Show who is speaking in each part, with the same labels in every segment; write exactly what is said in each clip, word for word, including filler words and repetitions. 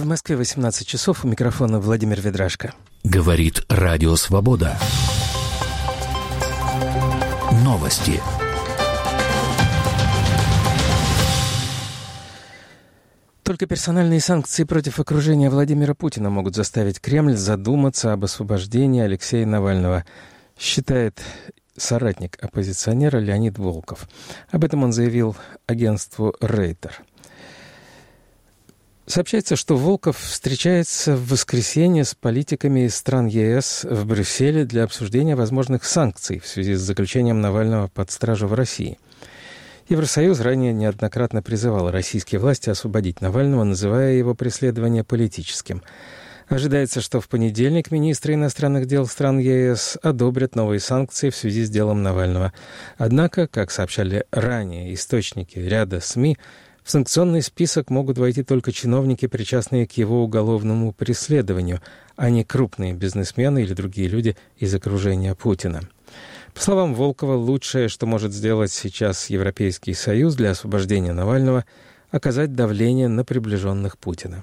Speaker 1: В Москве восемнадцать часов, у микрофона Владимир Ведрашко.
Speaker 2: Говорит Радио Свобода. Новости.
Speaker 1: Только персональные санкции против окружения Владимира Путина могут заставить Кремль задуматься об освобождении Алексея Навального, считает соратник оппозиционера Леонид Волков. Об этом он заявил агентству Рейтер. Сообщается, что Волков встречается в воскресенье с политиками из стран ЕС в Брюсселе для обсуждения возможных санкций в связи с заключением Навального под стражу в России. Евросоюз ранее неоднократно призывал российские власти освободить Навального, называя его преследование политическим. Ожидается, что в понедельник министры иностранных дел стран ЕС одобрят новые санкции в связи с делом Навального. Однако, как сообщали ранее источники ряда СМИ, в санкционный список могут войти только чиновники, причастные к его уголовному преследованию, а не крупные бизнесмены или другие люди из окружения Путина. По словам Волкова, лучшее, что может сделать сейчас Европейский Союз для освобождения Навального, оказать давление на приближенных Путина.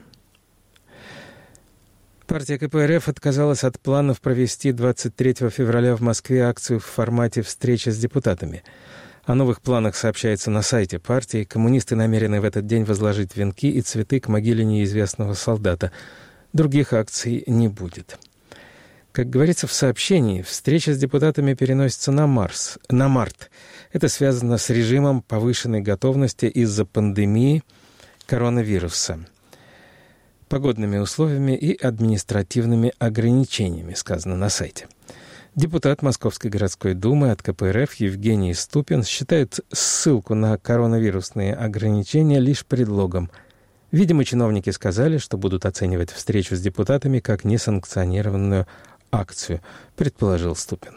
Speaker 1: Партия КПРФ отказалась от планов провести двадцать третьего февраля в Москве акцию в формате встречи с депутатами. О новых планах сообщается на сайте партии. Коммунисты намерены в этот день возложить венки и цветы к могиле неизвестного солдата. Других акций не будет. Как говорится в сообщении, встреча с депутатами переносится на, Марс, на март. Это связано с режимом повышенной готовности из-за пандемии коронавируса, погодными условиями и административными ограничениями, сказано на сайте. Депутат Московской городской думы от КПРФ Евгений Ступин считает ссылку на коронавирусные ограничения лишь предлогом. Видимо, чиновники сказали, что будут оценивать встречу с депутатами как несанкционированную акцию, предположил Ступин.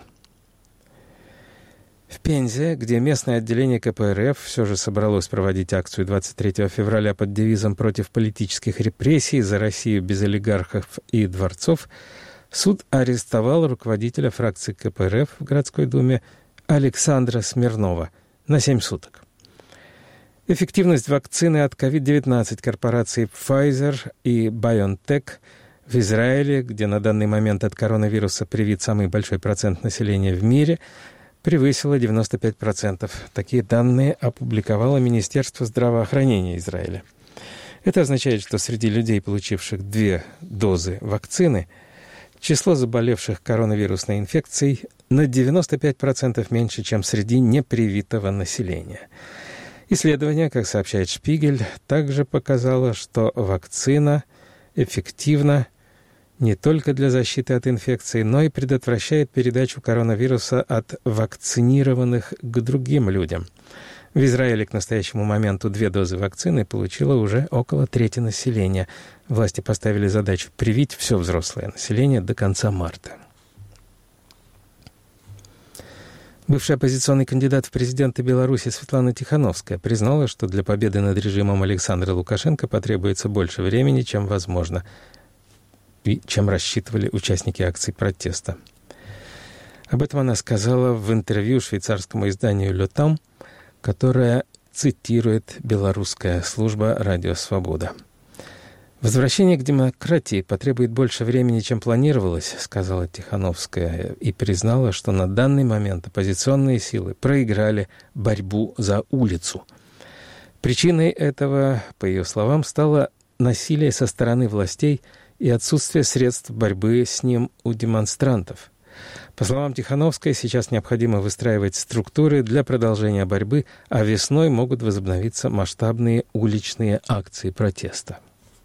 Speaker 1: В Пензе, где местное отделение КПРФ все же собралось проводить акцию двадцать третьего февраля под девизом «Против политических репрессий, за Россию без олигархов и дворцов», суд арестовал руководителя фракции КПРФ в городской думе Александра Смирнова на семь суток. Эффективность вакцины от ковид девятнадцать корпораций Pfizer и BioNTech в Израиле, где на данный момент от коронавируса привит самый большой процент населения в мире, превысила девяносто пять процентов. Такие данные опубликовало Министерство здравоохранения Израиля. Это означает, что среди людей, получивших две дозы вакцины, число заболевших коронавирусной инфекцией на девяносто пять процентов меньше, чем среди непривитого населения. Исследование, как сообщает Шпигель, также показало, что вакцина эффективна не только для защиты от инфекции, но и предотвращает передачу коронавируса от вакцинированных к другим людям. В Израиле к настоящему моменту две дозы вакцины получило уже около трети населения. Власти поставили задачу привить все взрослое население до конца марта. Бывший оппозиционный кандидат в президенты Беларуси Светлана Тихановская признала, что для победы над режимом Александра Лукашенко потребуется больше времени, чем возможно, и чем рассчитывали участники акций протеста. Об этом она сказала в интервью швейцарскому изданию «Le Temps», которое цитирует белорусская служба «Радио Свобода». «Возвращение к демократии потребует больше времени, чем планировалось», — сказала Тихановская, и признала, что на данный момент оппозиционные силы проиграли борьбу за улицу. Причиной этого, по ее словам, стало насилие со стороны властей и отсутствие средств борьбы с ним у демонстрантов. По словам Тихановской, сейчас необходимо выстраивать структуры для продолжения борьбы, а весной могут возобновиться масштабные уличные акции протеста.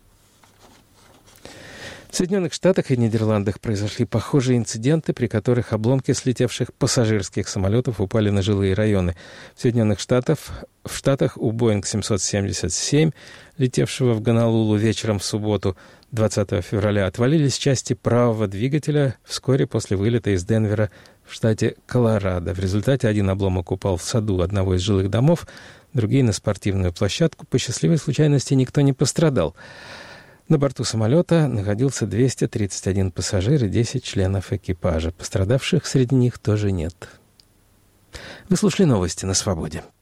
Speaker 1: В Соединенных Штатах и Нидерландах произошли похожие инциденты, при которых обломки слетевших пассажирских самолетов упали на жилые районы. В Соединенных Штатах, в Штатах у Боинг семьсот семьдесят семь, летевшего в Гонолулу вечером в субботу, двадцатого февраля, отвалились части правого двигателя вскоре после вылета из Денвера в штате Колорадо. В результате один обломок упал в саду одного из жилых домов, другие — на спортивную площадку. По счастливой случайности никто не пострадал. На борту самолета находился двести тридцать один пассажир и десять членов экипажа. Пострадавших среди них тоже нет. Вы слушали новости на «Свободе».